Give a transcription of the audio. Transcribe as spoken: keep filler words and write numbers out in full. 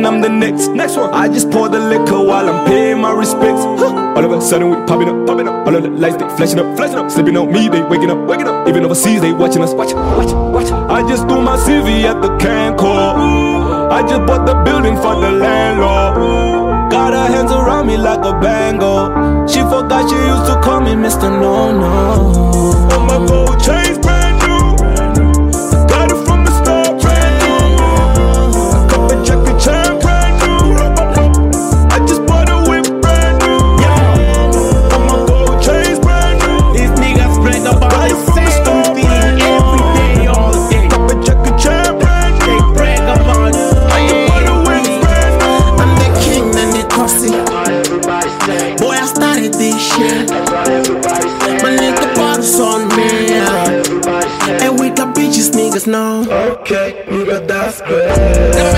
I'm the next. Next one. I just pour the liquor while I'm paying my respects. Huh. All of a sudden we popping up, popping up. All of the lights they flashing up, flashing up. Sleeping on me, they waking up, waking up. Even overseas they watching us, watch, watch, watch. I just threw my C V at the Cancor. I just bought the building for the landlord. Got her hands around me like a bango. She forgot she used to call me Mister No No. On my gold chains brand new. Got it from the start brand new. I got the Jackie Chan brand new. I just bought a whip brand new. Yeah. On my gold chains brand new. These niggas brag about the same thing every day, all day. Got the Jackie Chan brand new. They brag about it. I just bought a whip brand new. I'm the king and the coffee. Boy, I started this shit. My nigga bottles on me. And with the bitches, niggas know. Okay, nigga, that's bad.